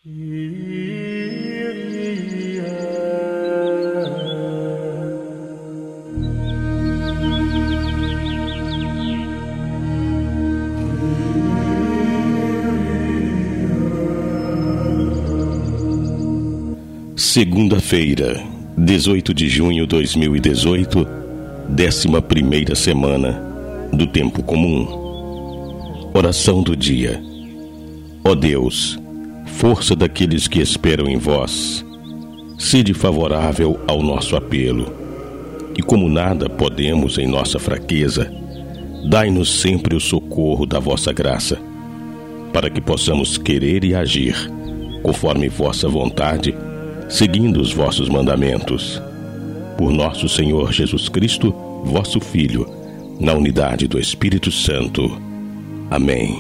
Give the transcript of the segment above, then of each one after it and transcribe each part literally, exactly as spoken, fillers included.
Segunda-feira, dezoito de junho de dois mil e dezoito, décima primeira semana do Tempo Comum. Oração do dia. Ó Deus, força daqueles que esperam em vós, sede favorável ao nosso apelo, e como nada podemos em nossa fraqueza, dai-nos sempre o socorro da vossa graça, para que possamos querer e agir conforme vossa vontade, seguindo os vossos mandamentos. Por nosso Senhor Jesus Cristo, vosso Filho, na unidade do Espírito Santo. Amém.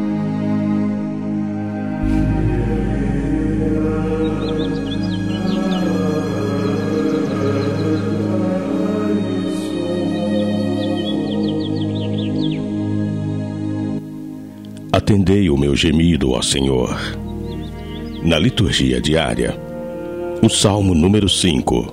Atendei o meu gemido, ó Senhor. Na liturgia diária, o Salmo número cinco.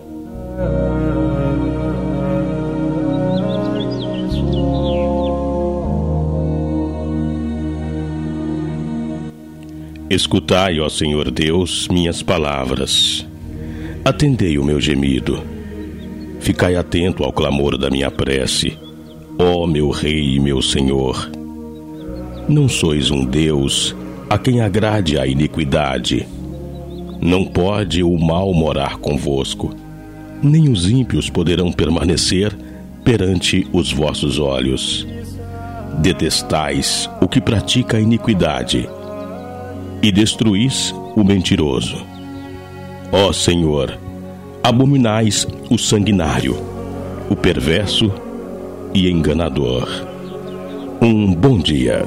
Escutai, ó Senhor Deus, minhas palavras. Atendei o meu gemido. Ficai atento ao clamor da minha prece, ó meu Rei e meu Senhor. Não sois um Deus a quem agrade a iniquidade. Não pode o mal morar convosco, nem os ímpios poderão permanecer perante os vossos olhos. Detestais o que pratica a iniquidade, e destruís o mentiroso. Ó Senhor, abominais o sanguinário, o perverso e enganador. Um bom dia.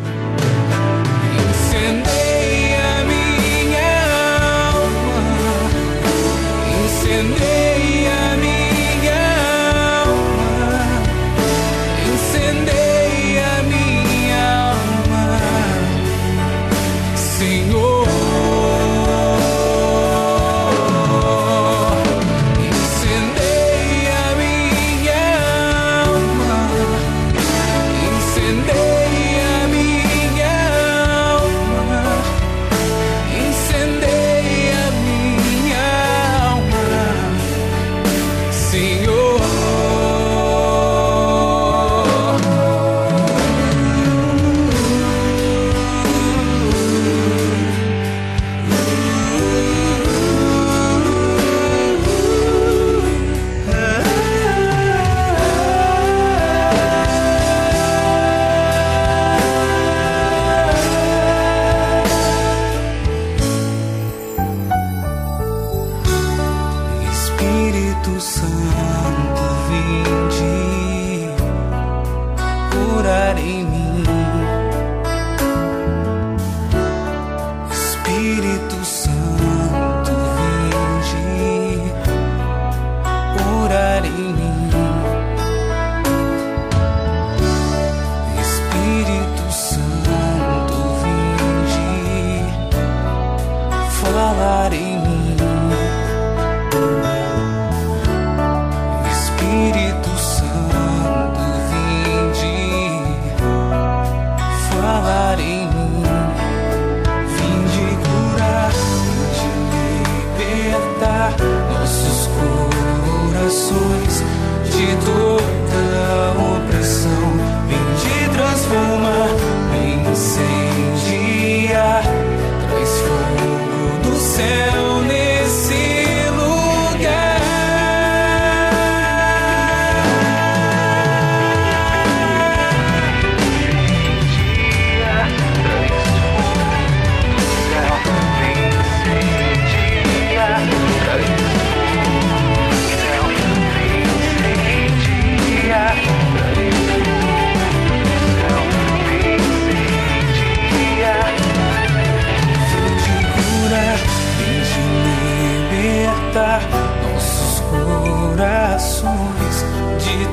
Espírito Santo, vinde orar em mim. Espírito Santo, vinde orar em mim. Espírito Santo, vinde falar em mim. Espírito Santo, vinde falar em mim. Vinde curar, vinde libertar nossos corações de toda opressão. Vinde transformar, incendiar, traz fogo do céu nesse nossos corações de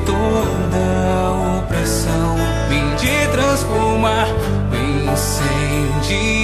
toda opressão. Vinde transformar, incendiar.